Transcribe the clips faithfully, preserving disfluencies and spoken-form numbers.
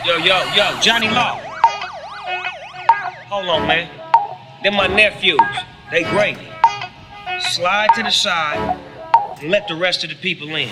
Yo, yo, yo, Johnny Law. Hold on, man. They're my nephews. They great. Slide to the side and let the rest of the people in.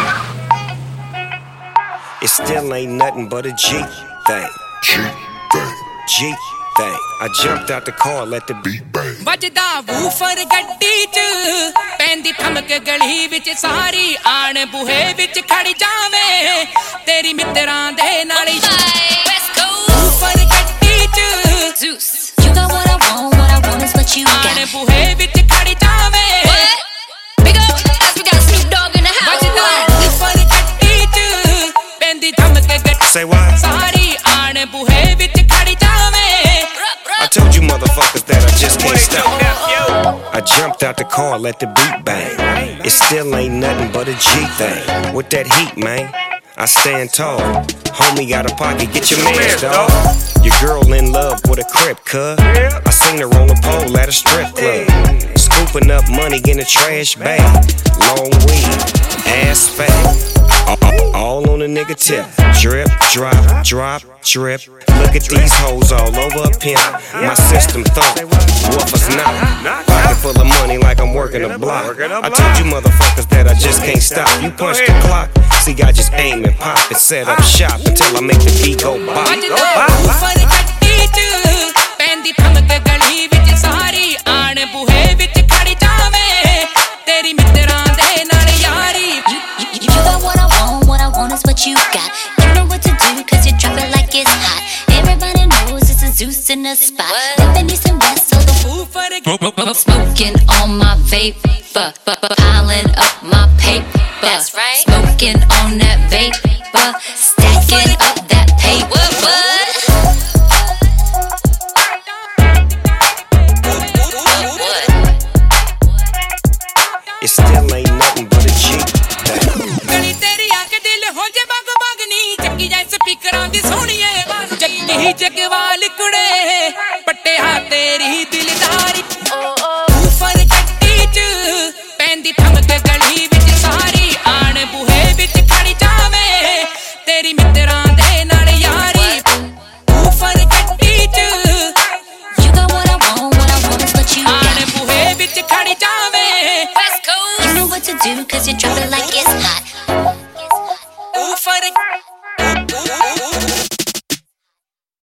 It still ain't nothing but a G thing. G thing. G thing. I jumped out the car, let the beat bang. ਵੱਜਦਾ woofer ਗੱਡੀ ਚ ਪੈਂਦੀ ਠਮਕ ਗਲੀ ਵਿੱਚ ਸਾਰੀ ਆਣ ਬੂਹੇ ਵਿੱਚ ਖੜ ਜਾਵੇ ਤੇਰੀ ਮਿੱਤਰਾਂ ਦੇ ਨਾਲ ਵੂਫਰ ਗੱਡੀ ਚ Zeus You got what I want, what I want is what you got. ਆਣ ਬੂਹੇ ਵਿੱਚ ਖੜ ਜਾਵੇ Big up, we got Snoop Dogg in the house. ਵੱਜਦਾ ਵੂਫਰ ਗੱਡੀ ਚ ਪੈਂਦੀ ਠਮਕ ਗੱਡੀ Say what? ਸਾਰੀ ਆਣ ਬੂਹੇ ਵਿੱਚ ਖੜ ਜਾਵੇ I told you motherfuckers that I just can't stop. I jumped out the car, let the beat bang. It still ain't nothing but a G thing. With that heat, man, I stand tall. Homie got a pocket, get your mans, dawg. Your girl in love with a crib, cuz. I seen her on a pole at a strip club. Scooping up money in a trash bag. Long weed, ass fat. All on a nigga tip. Drip, drop, drop, drip. Look at these hoes all over a pimp. My system thump, woofers not. Pocket full of money like I'm working a block. I told you motherfuckers that I just can't stop. You punch the clock, see I just aim and pop and set up shop until I make the beat go bop. Woofer ਗੱਡੀ ਚ ਪੈਂਦੀ ਠਮਕ ਗਲੀ ਵਿੱਚ ਸਾਰੀ ਆਣ ਬੂਹੇ ਵਿੱਚ ਖੜ ਜਾਵੇ ਤੇਰੀ ਮਿੱਤਰਾਂ ਦੇ ਨਾਲ ਯਾਰੀ You got what I want, what I want is what you got. You know what to do, cause you drop it like it's hot. Everybody knows it's a Zeus in the spot. Living east and west, so the woofer smoking on my vape, piling up my paper. That's right. Smoking on that vapor, stacking up that paper. It still ain't nothing but a G thing. ਗਲੀ ਤੇਰੀ ਆ ਕੇ ਦਿਲ ਹੋ ਜੇ ਬਗ ਬਗ ਨੀ ਚੱਕੀ ਜਾਏ ਸਪੀਕਰਾਂ ਦੀ ਸੋਹਣੀਏ ਜੱਗੀ ਜਗਵਾਲ ਕੁੜੇ ਪੱਟਿਆ ਤੇਰੀ ਦਿਲਦਾਰੀ ਵੂਫਰ ਗੱਡੀ ਚ ਪੈਂਦੀ ਠਮਕ ਗਲੀ ਵਿੱਚ ਸਾਰੀ ਆਣ ਬੂਹੇ ਵਿੱਚ ਖੜ ਜਾਵੇ ਤੇਰੀ ਮਿੱਤਰਾਂ ਦੇ ਨਾਲ ਯਾਰੀ ਵੂਫਰ ਗੱਡੀ ਚ You got what I want, what I want is what you ਆਣ got. ਬੂਹੇ ਵਿੱਚ ਖੜ ਜਾਵੇ You know what to do, cause you drop it like it's hot.